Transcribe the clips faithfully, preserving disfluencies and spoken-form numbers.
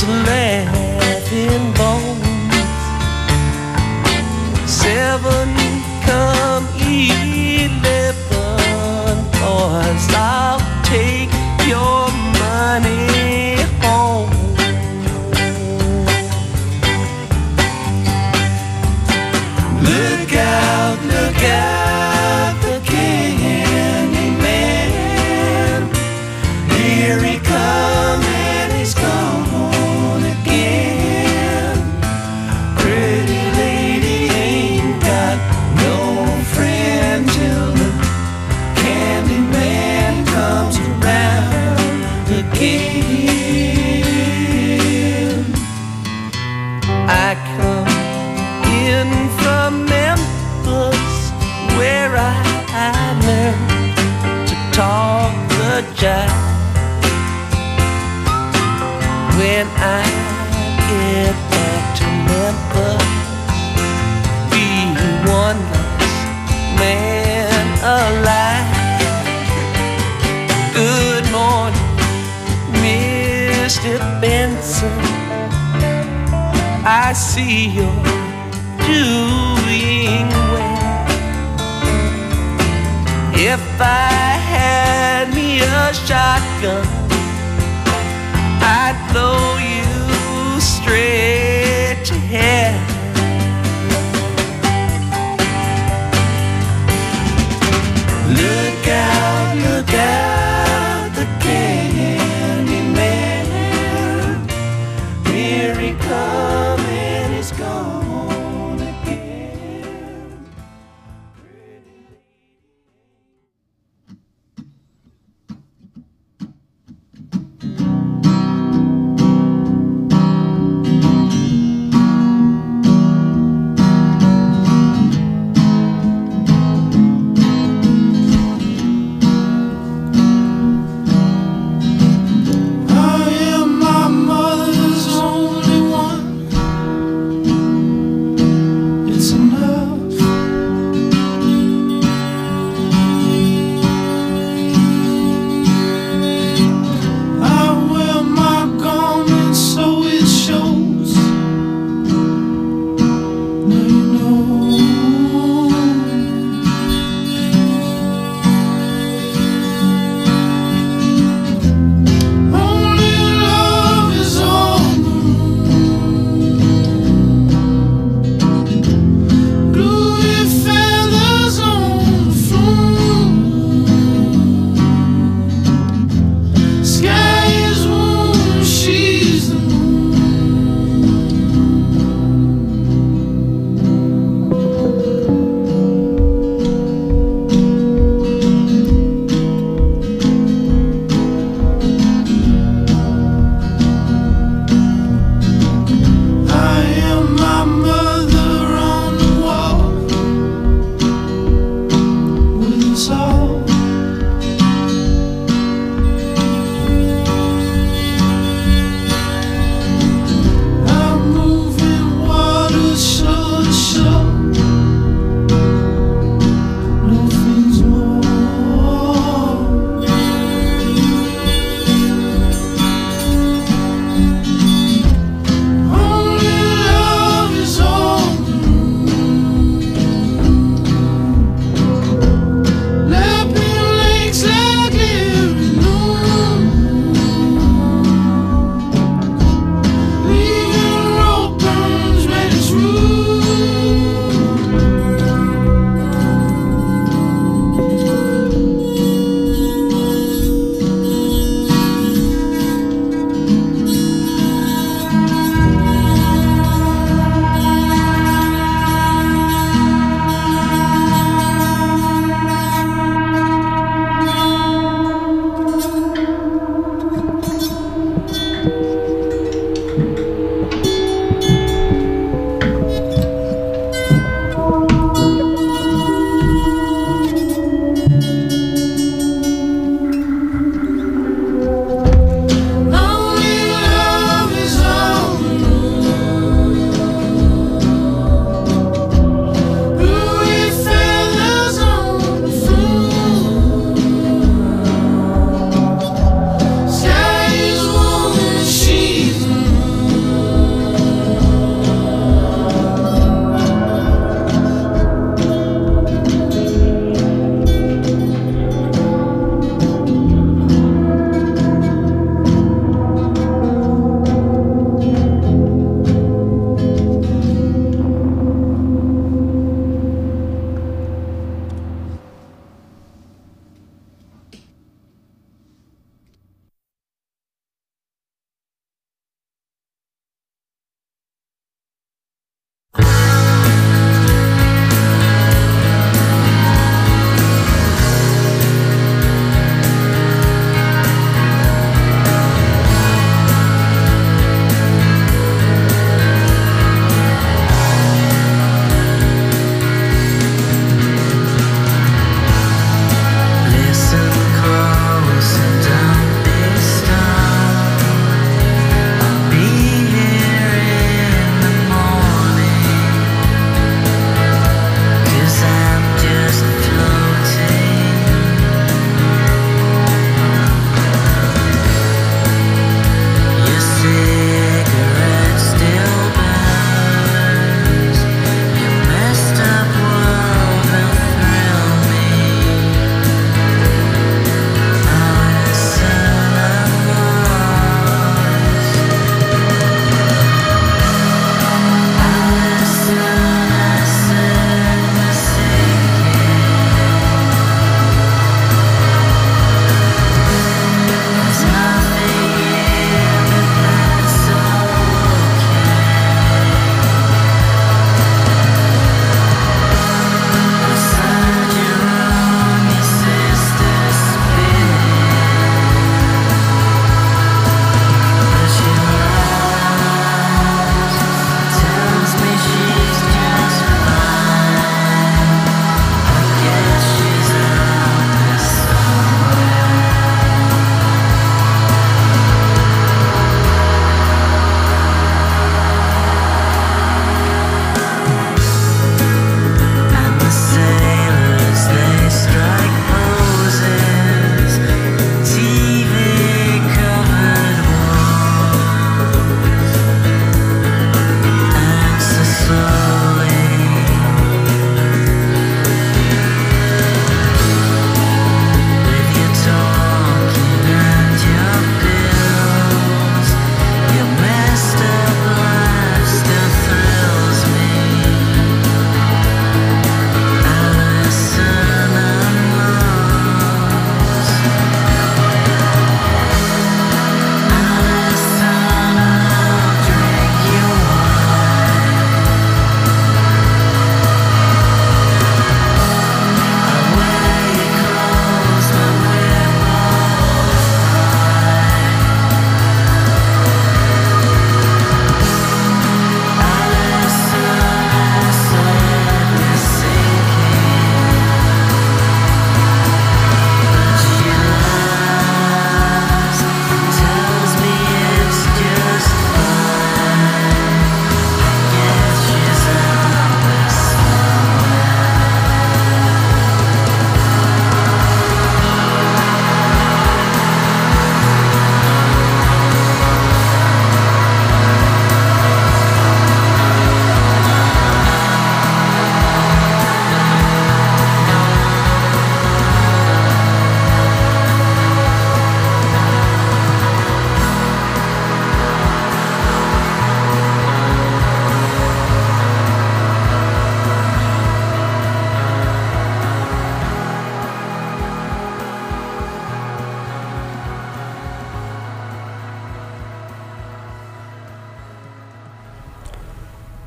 to laughing bones. Seven come eleven, boys, I'll take your money home. Look out, look out, the Candyman. Here he comes and he's gone again. Pretty lady ain't got no friend till the Candyman comes around again. I come in from Memphis, where I learned to talk the jive. When I get back to Memphis, be one last man alive. Good morning, Mister Benson, I see you're doing well. If I had me a shotgun, I'd blow you straight to hell. Look out, look out, the Candyman. Here he comes and he's gone again.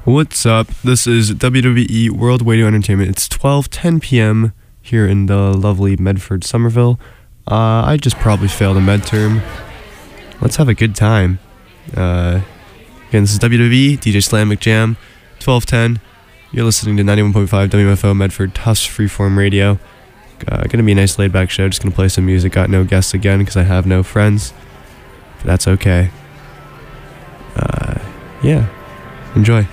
What's up? This is W W E World Radio Entertainment. It's twelve ten p.m. here in the lovely Medford, Somerville. Uh, I just probably failed a med term. Let's have a good time. Uh, again, this is W W E, D J Slam McJam, twelve ten. You're listening to ninety-one point five W M F O Medford, Tuss Freeform Radio. Uh, gonna be a nice laid-back show. Just gonna play some music. Got no guests again because I have no friends. But that's okay. Uh, yeah. Enjoy.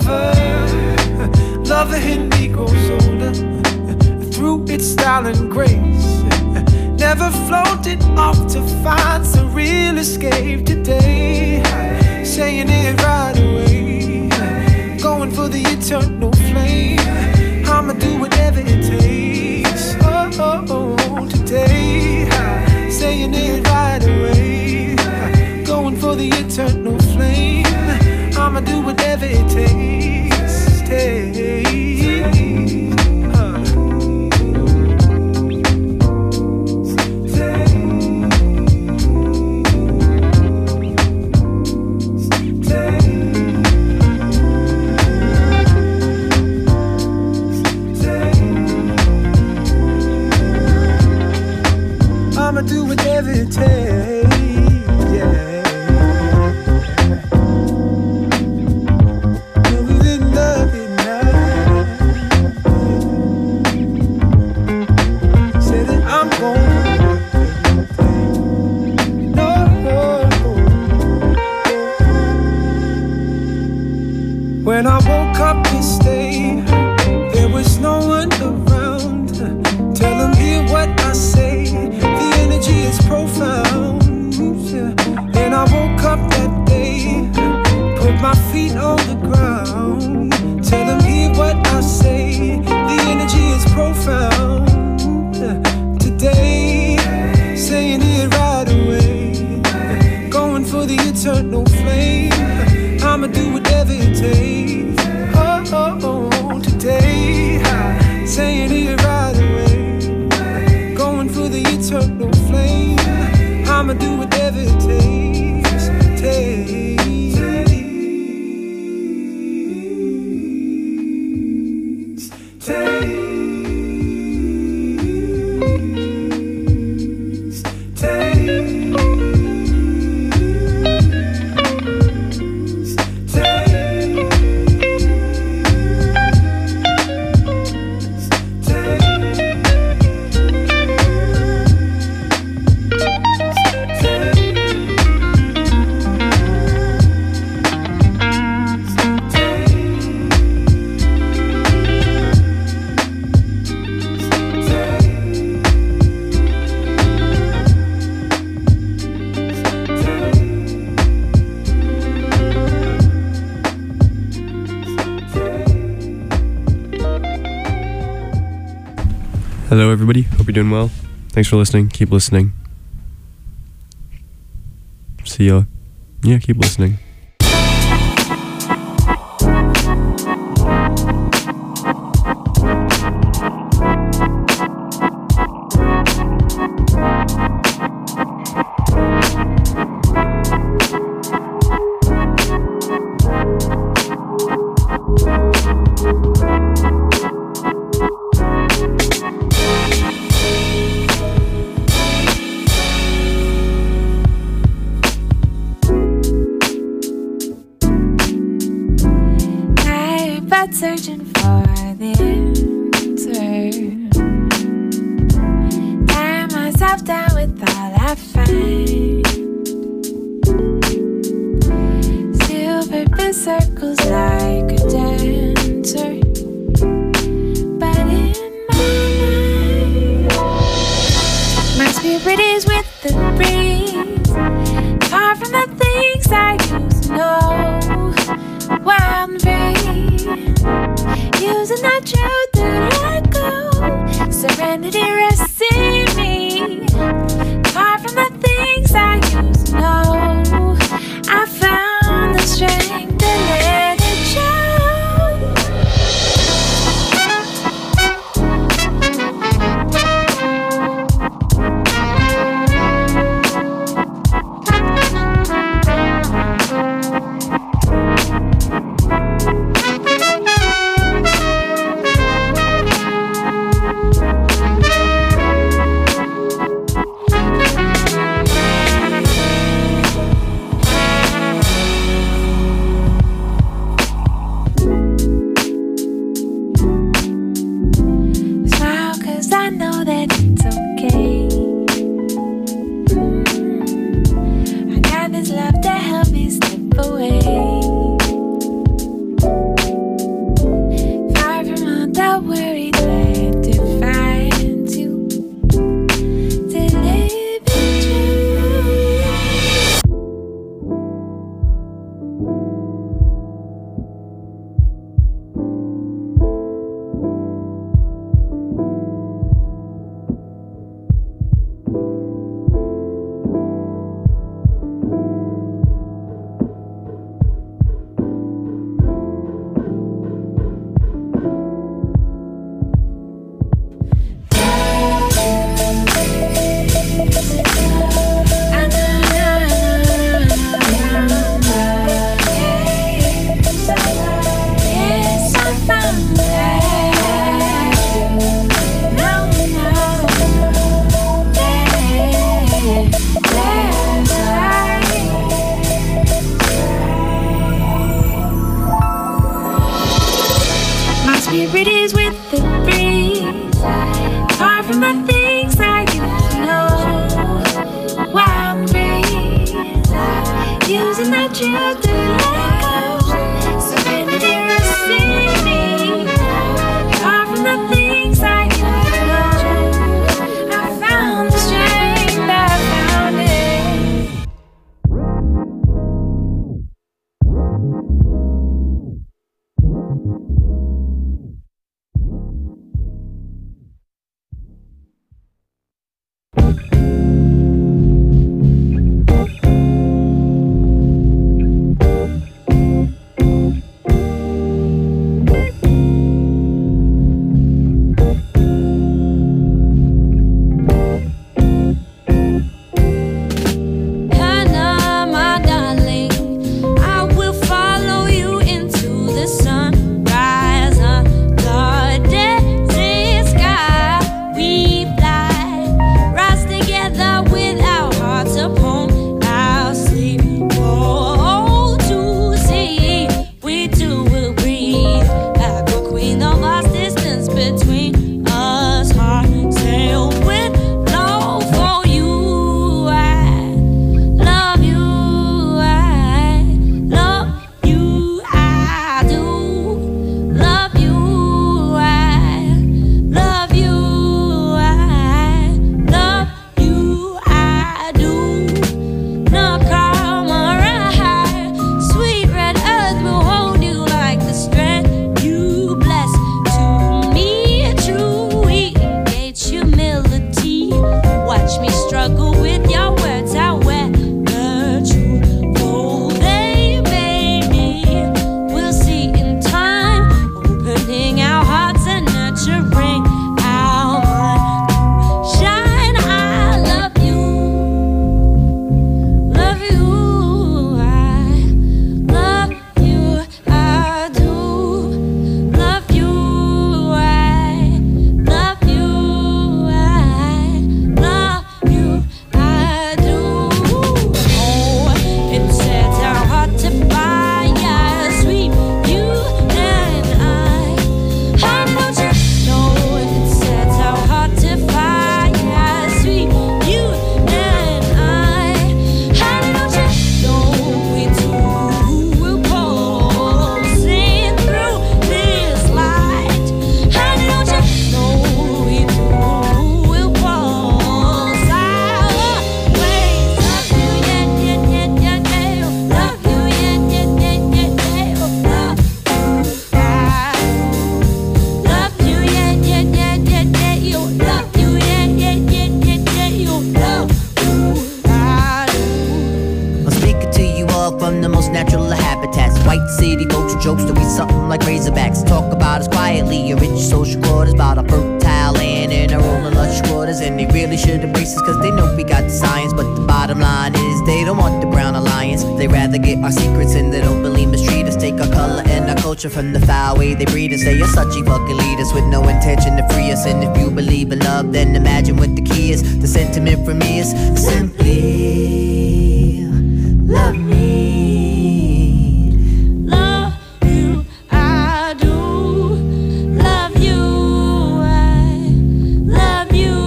forever. Love in me grows older through its style and grace. Never floated off to find some real escape today. Saying it right away, going for the eternal flame. I'ma do whatever it takes. Oh, oh, oh, today. Saying it right away, going for the eternal flame. I'ma do whatever it takes. Take. I'ma do whatever it takes, yeah. Love it, love it now. Say that I'm gonna no. When I woke up this day, there was no one around telling me what I say. It's profound. Then I woke up that day, put my feet on the ground, telling me what I say. The energy is profound. Today, saying it right away, going for the eternal flame. I'ma do whatever it takes. Oh, oh, oh, today, saying it right away, going for the eternal flame. I'ma do whatever it takes. Take. Take. Hello everybody, hope you're doing well. Thanks for listening, keep listening. See ya. Yeah, keep listening. Searching for the answer, tie myself down with all I find. Silver circles like a dancer, but in my mind, my spirit is with the breeze, far from the things I used to know. Wild and free, using the truth to let go. Serenity rests in me, far from the things I used to know. I found the strength to let it spirit is with the breeze. Far from the things I used to know. Wild breeze, using that truth to let go. Serenity receiving. Far from the things I used to know. I found the strength, I found it. From the foul way they breed us, they are such fucking leaders with no intention to free us. And if you believe in love, then imagine what the key is. The sentiment from me is simply love me. Love you, I do. Love you, I love you,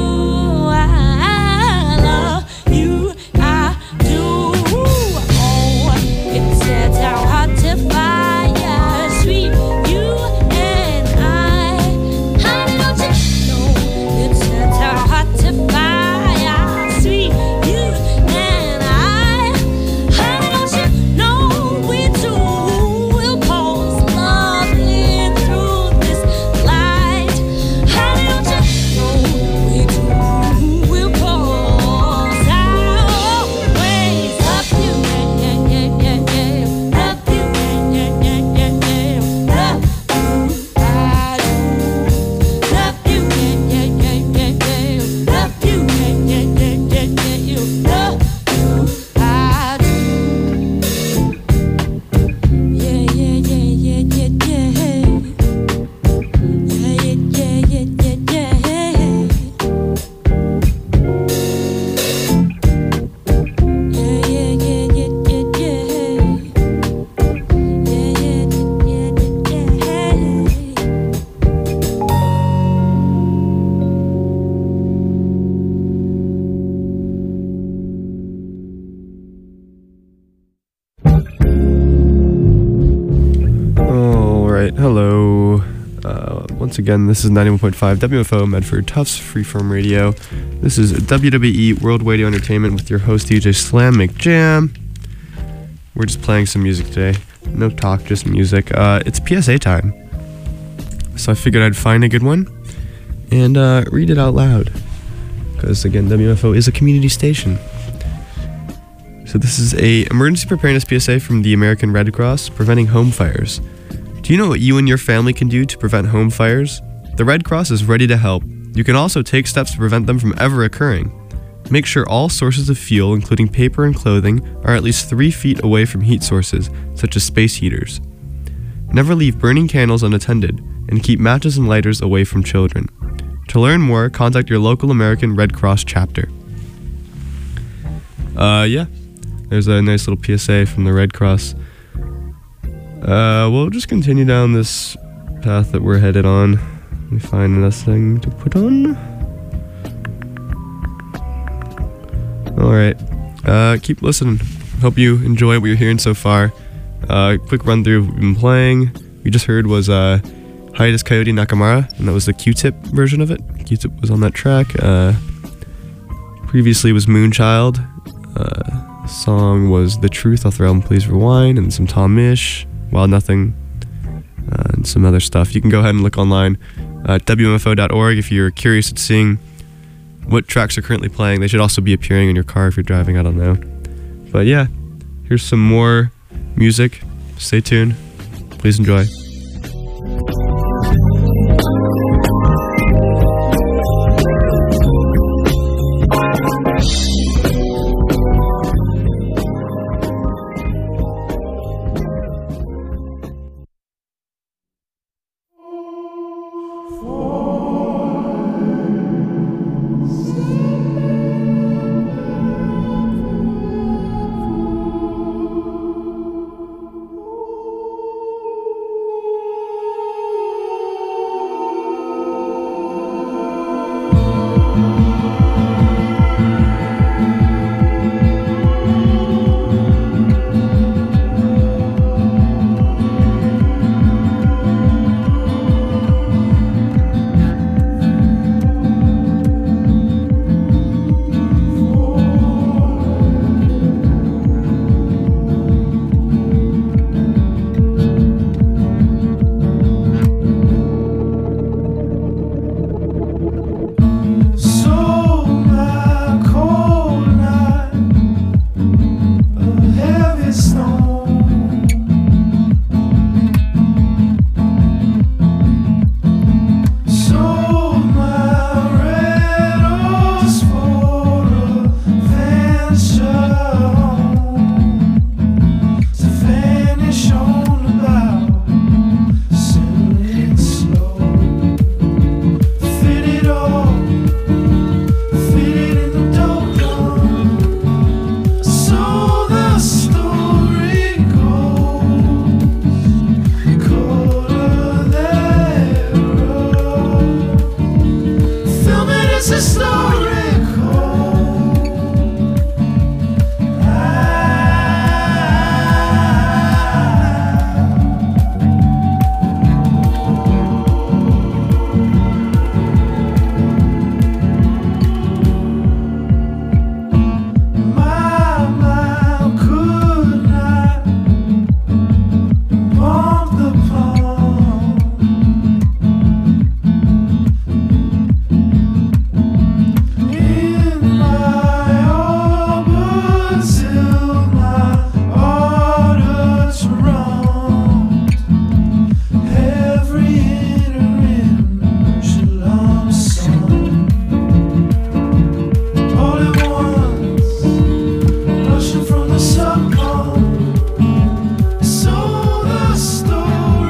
I love you, I do. Oh, it sets our heart to fire. It's our heart to fire, sweet you and right, hello. Uh, once again, this is ninety-one point five W F O Medford Tufts Freeform Radio. This is W W E World Radio Entertainment with your host D J Slam McJam. We're just playing some music today. No talk, just music. Uh, it's P S A time. So I figured I'd find a good one and uh, read it out loud. Because again, W F O is a community station. So this is a emergency preparedness P S A from the American Red Cross preventing home fires. Do you know what you and your family can do to prevent home fires? The Red Cross is ready to help. You can also take steps to prevent them from ever occurring. Make sure all sources of fuel, including paper and clothing, are at least three feet away from heat sources, such as space heaters. Never leave burning candles unattended, and keep matches and lighters away from children. To learn more, contact your local American Red Cross chapter. Uh, yeah. There's a nice little P S A from the Red Cross. Uh, we'll just continue down this path that we're headed on. Let me find another thing to put on. Alright. Uh, keep listening. Hope you enjoy what you're hearing so far. Uh, quick run through what we've been playing. We just heard was, uh, Hiatus Coyote Nakamura, and that was the Q-Tip version of it. Q-Tip was on that track. Uh, previously was Moonchild. Uh, the song was The Truth off their album Please Rewind, and some Tom Misch, Wild Nothing, uh, and some other stuff. You can go ahead and look online at W M F O dot org if you're curious at seeing what tracks are currently playing. They should also be appearing in your car if you're driving, I don't know. But yeah, here's some more music. Stay tuned. Please enjoy. So the story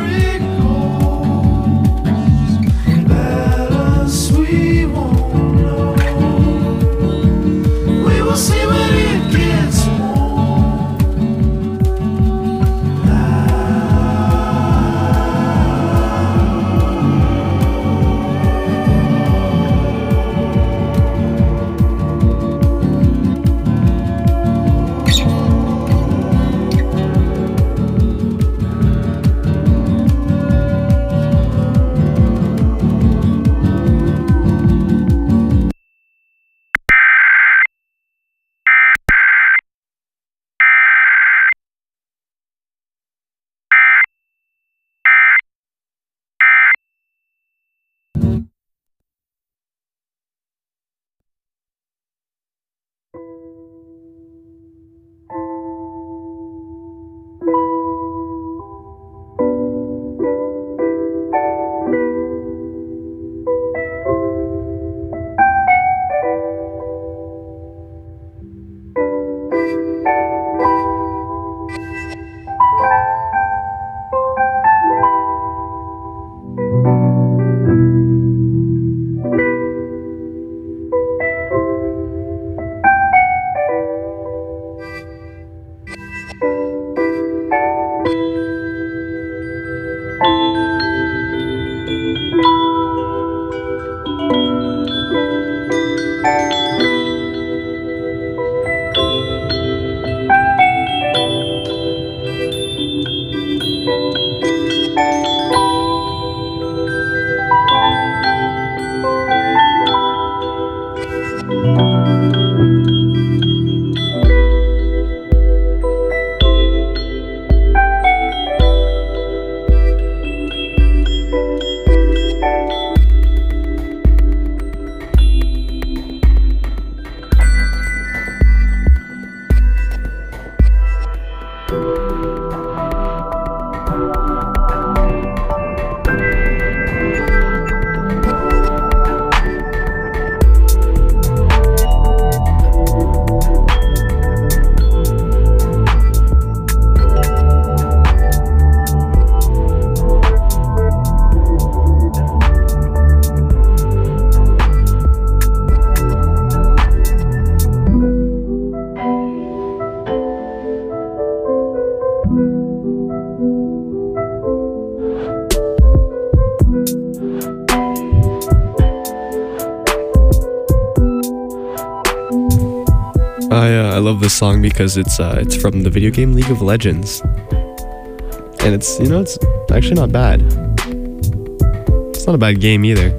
this song because it's uh, it's from the video game League of Legends, and it's, you know, it's actually not bad. It's not a bad game either.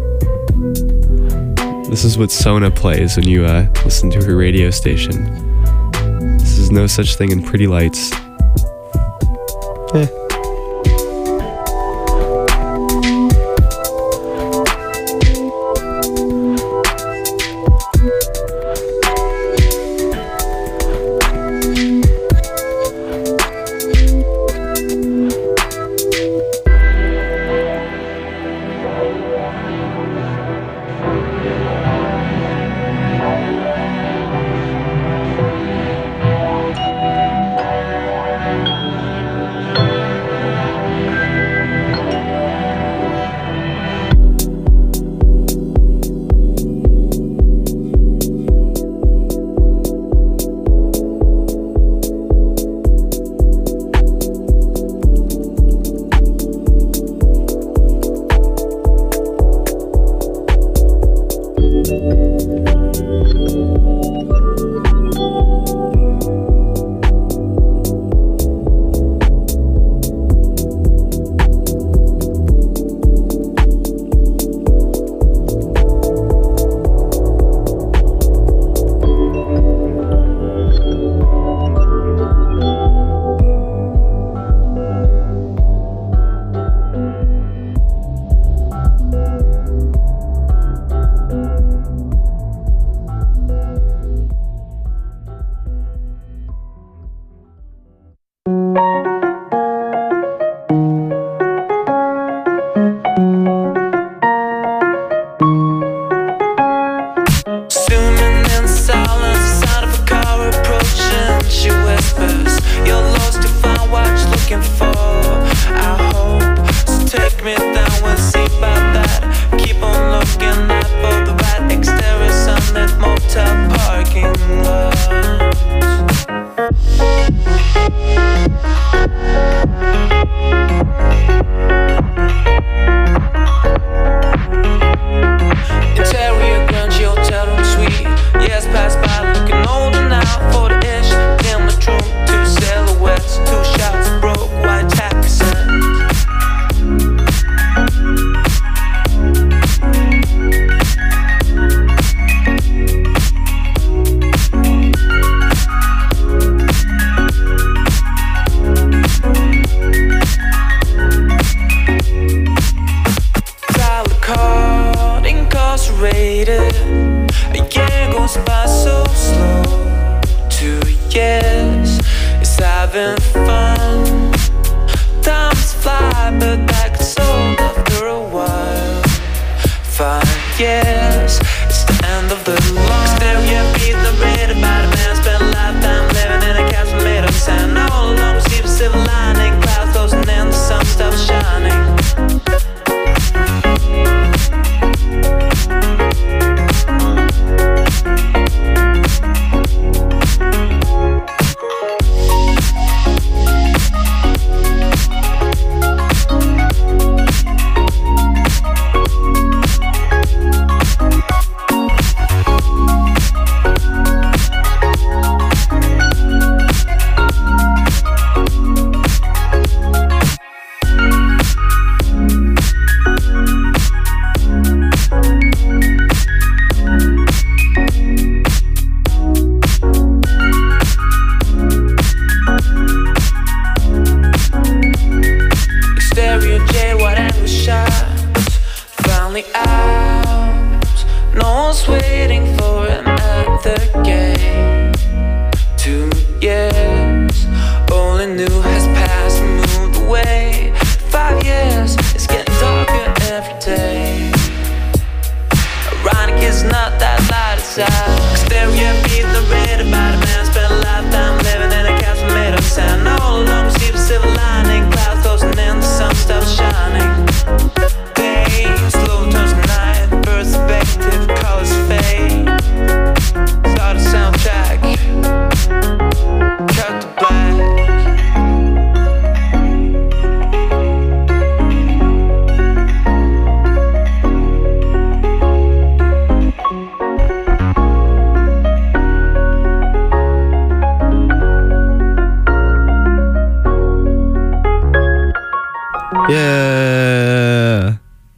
This is what Sona plays when you uh, listen to her radio station. This is No Such Thing in Pretty Lights. Eh. Yeah.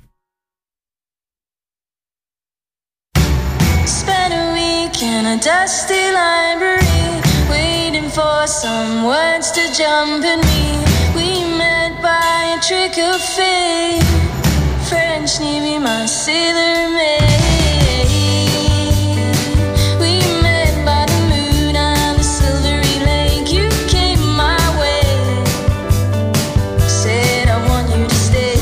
Spent a week in a dusty library, waiting for some words to jump in me. We met by a trick of fate. French Navy, my sailor maid. We met by the moon and the silvery lake. You came my way, said I want you to stay.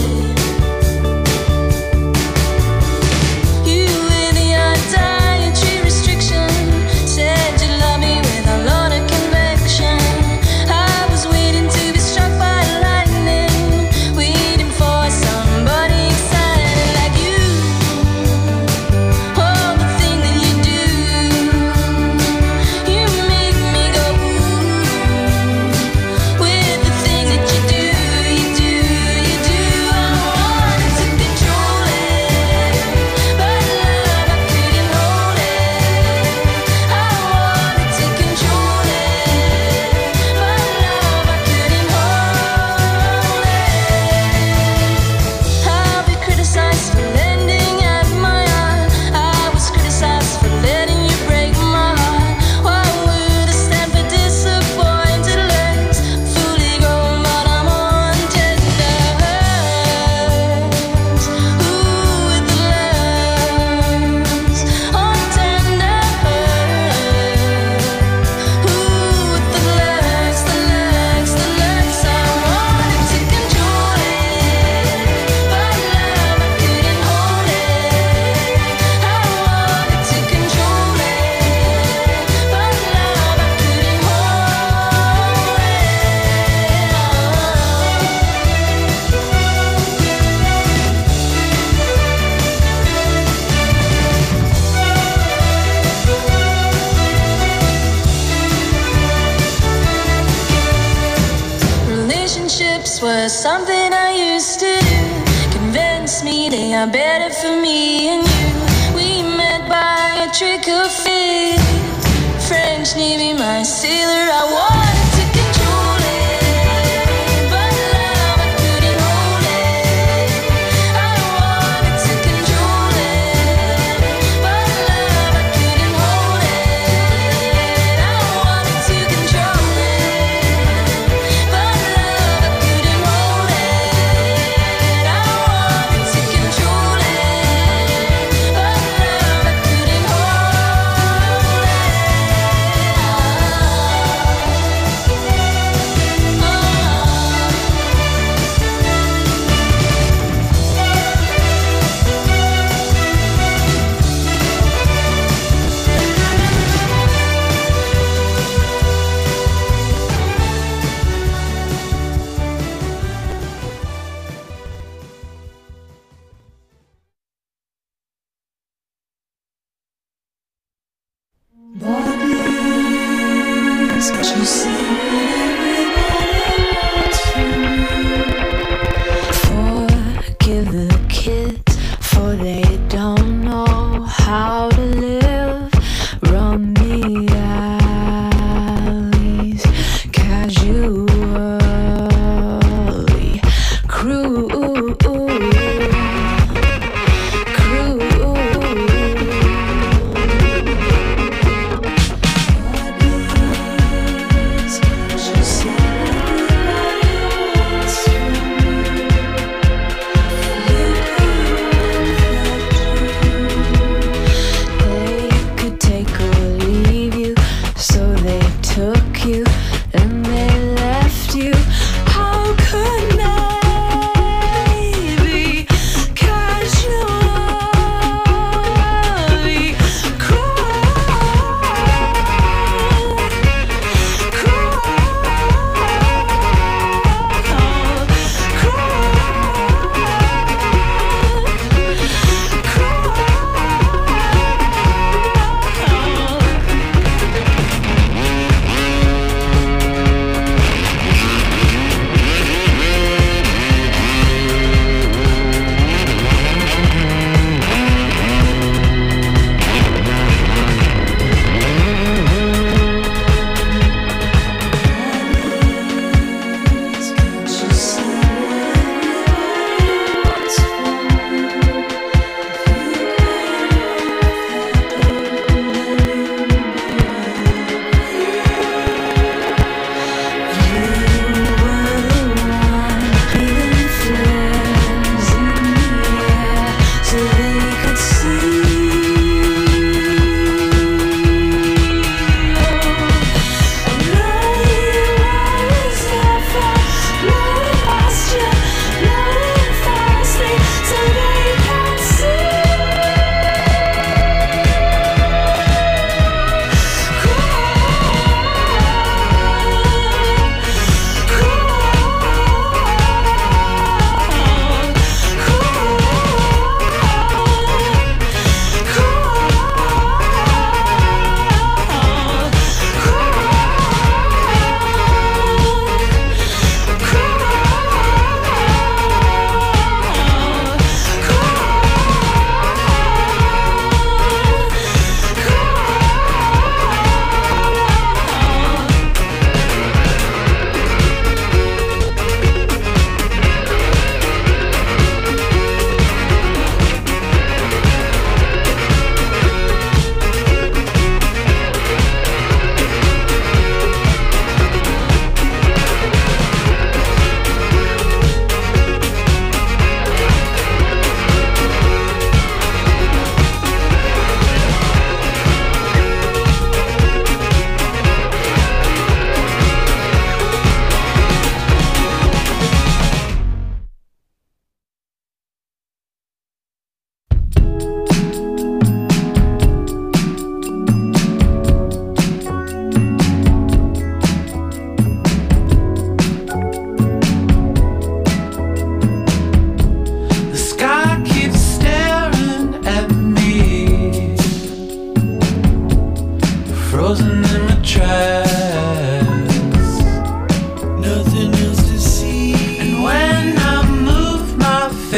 You with your dietary restriction said you love me with a lot of conviction. I was waiting to be struck by lightning, waiting for somebody excited like you. Oh, the thing that you do, you make me go ooh. With the thing that you do, you do, you do. I wanted to control it, but love, I couldn't hold it. I wanted to control it, but love, I couldn't hold it. I'll be criticized for lending at my heart. I was criticized for letting you break my heart. Why would I stand for disappointed legs? Fully grown, but I'm on tender hers. Ooh, with the legs on tender hers. Ooh, with the legs, the legs, the legs. I wanted to control it, but love, I couldn't hold it. I wanted to control it, but love, I couldn't hold it. Relationships were something I used to do. Convince me they are better for me and you. We met by a trick of fate. French Navy, my sailor. I wanted to control it, but love, I couldn't hold it. I wanted to control it, but love, I couldn't hold it. I wanted to control it, but love, I couldn't hold it. I wanted to control it, but love, I couldn't hold Bodies, but you see everybody wants from you. Forgive the kids, for they don't know how to live. Run the alleys casually. Cruel, cruel. Bodies,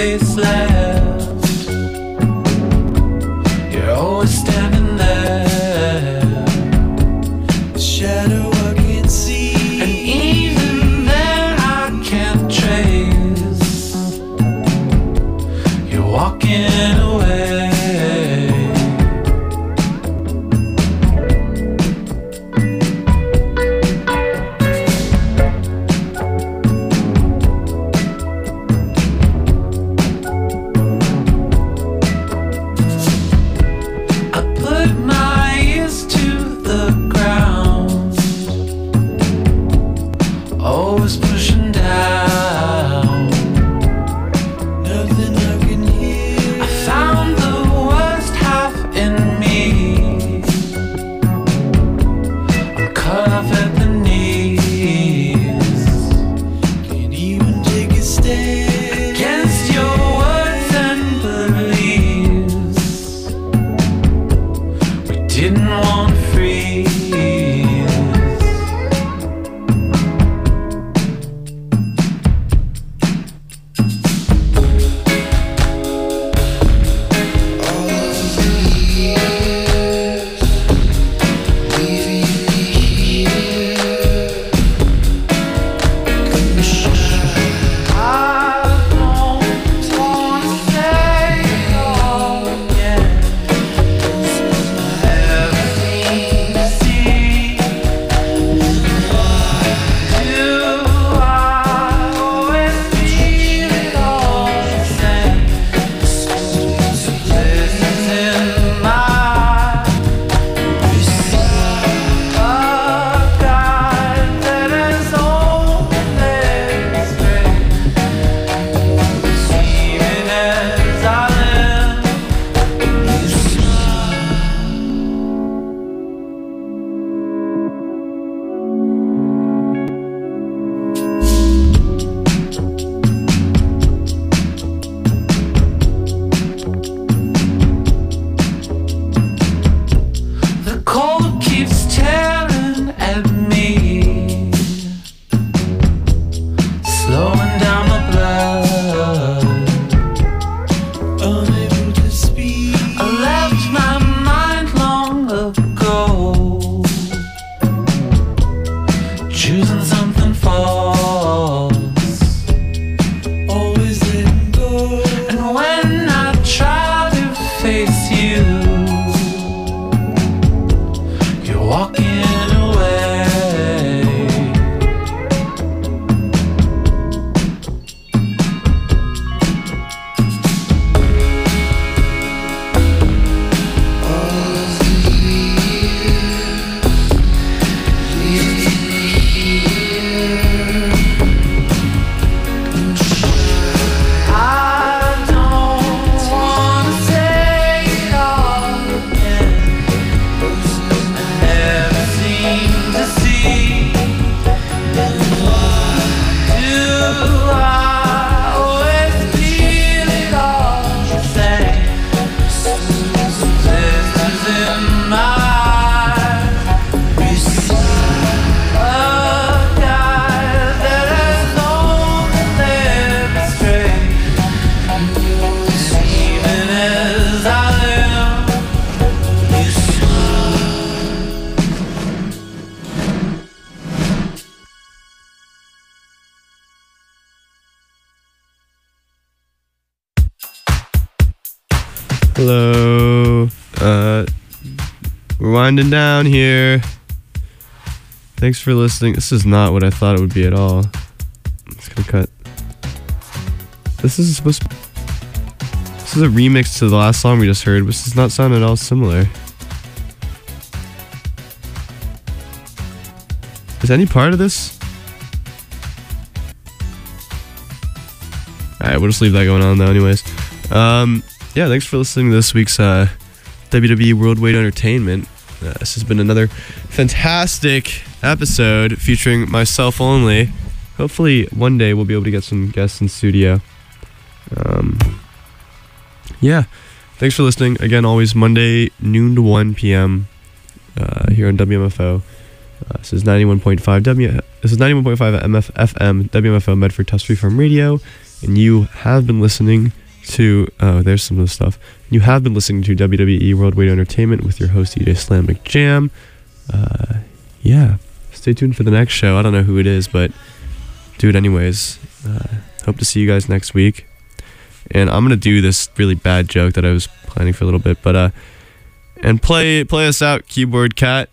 face left. You're always standing there, a shadow I can't see, and even then I can't trace. You're walking away. Hello. Uh, we're winding down here. Thanks for listening. This is not what I thought it would be at all. I'm just gonna cut. This is supposed to. This is a remix to the last song we just heard, which does not sound at all similar. Is any part of this? Alright, we'll just leave that going on though anyways. Um, yeah, thanks for listening to this week's uh, W W E Worldwide Entertainment. Uh, this has been another fantastic episode featuring myself only. Hopefully one day we'll be able to get some guests in studio. Um, yeah, thanks for listening. Again, always Monday, noon to one p.m. Uh, here on W M F O. Uh, this is ninety-one point five W. This is ninety-one point five M F F M, W M F O Medford Tuskegee Farm Radio. and you have been listening to, oh, there's some of the stuff. You have been listening to W W E World Radio Entertainment with your host, D J Slam McJam. Uh, yeah, stay tuned for the next show. I don't know who it is, but do it anyways. Uh, hope to see you guys next week. And I'm going to do this really bad joke that I was planning for a little bit, but, uh, and play, play us out, Keyboard Cat.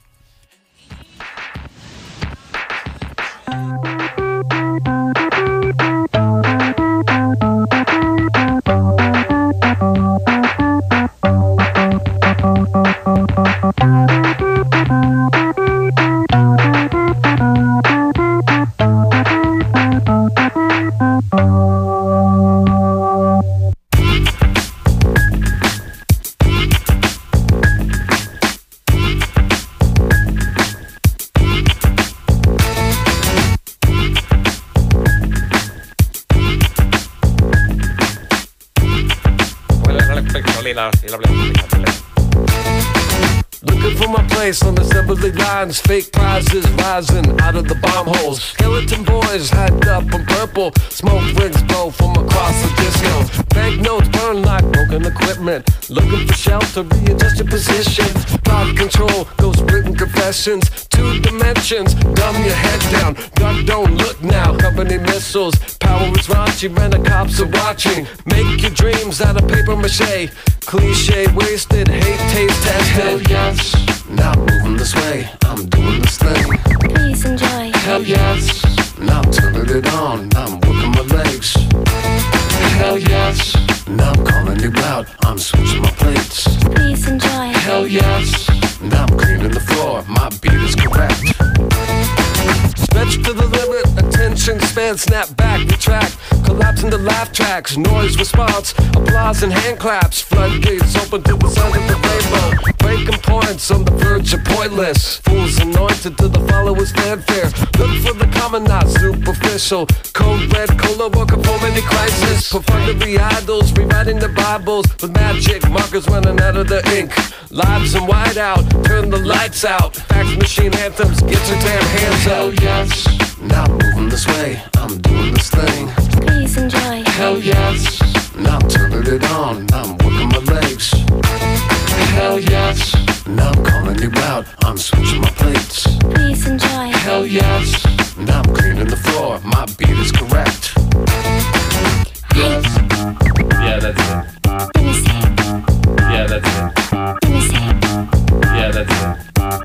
Looking for my place on assembly lines, fake prizes rising out of the bomb holes. Skeleton boys hyped up on purple, smoke rings blow from across the disco. Banknotes burn like broken equipment, looking for shelter, readjust your position. Thought control, ghost written confessions, two dimensions, dumb your head down. Duck don't look now, company missiles, power is raunchy, when the cops are watching. Make your dreams out of paper mache, cliche wasted, hate taste tested. Hell yes, now I'm moving this way, I'm doing this thing. Please enjoy. Hell yes, now I'm turning it on, now I'm working my legs. Hell yes, now I'm calling you out, I'm switching my plates. Please enjoy. Hell yes, now I'm cleaning the floor, my beat is correct. Stretch to the limit, attention span, snap back, retract, collapse into laugh tracks, noise response, applause and hand claps, floodgates open to the sound of the rainbow, breaking points on the verge of pointless, fools anointed to the followers' fanfare, look for the common, not superficial, cold red cola, working for many crisis, perfunctory idols, rewriting the Bibles, with magic markers running out of the ink, lives in whiteout, turn the lights out, fax machine anthems, get your damn hands up. Hell yes, now I'm moving this way, I'm doing this thing. Please enjoy. Hell yes, now I'm turning it on, now I'm working my legs. Hell yes, now I'm calling you out, I'm switching my plates. Please enjoy. Hell yes, now I'm cleaning the floor, my beat is correct. Yes, yeah, that's it. Let me see it. Yeah, that's it. Let me see it. Yeah, that's it.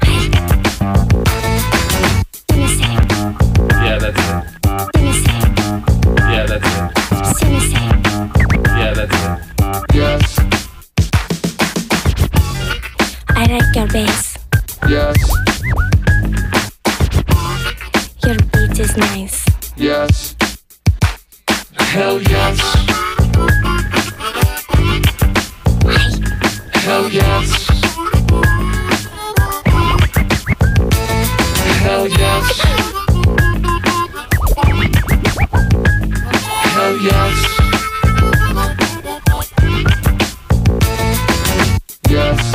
Let me see it. Yeah, that's it. Let me see it. Yeah, that's it. Just let me see it. Yeah, that's it. Yes, I like your bass. yes, Your beat is nice. yes. Hell yes. Hell yes. Hell yes. Hell yes. Yes.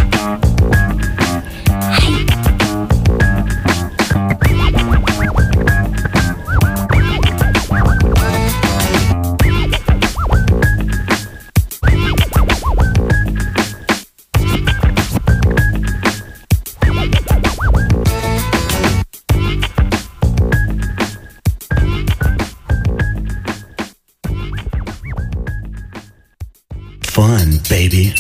Fun, baby.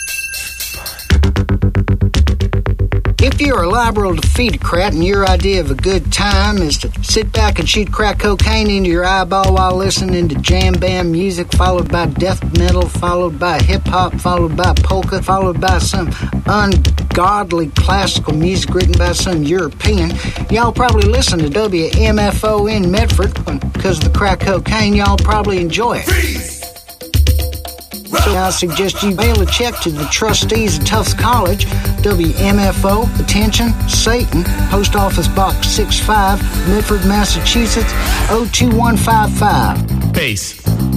If you're a liberal defeatocrat and your idea of a good time is to sit back and shoot crack cocaine into your eyeball while listening to jam band music, followed by death metal, followed by hip-hop, followed by polka, followed by some ungodly classical music written by some European, y'all probably listen to W M F O in Medford. Because of the crack cocaine, y'all probably enjoy it. Freeze! So I suggest you mail a check to the trustees of Tufts College, W M F O, attention, Satan, Post Office Box six five, Medford, Massachusetts, oh two one five five. Bass.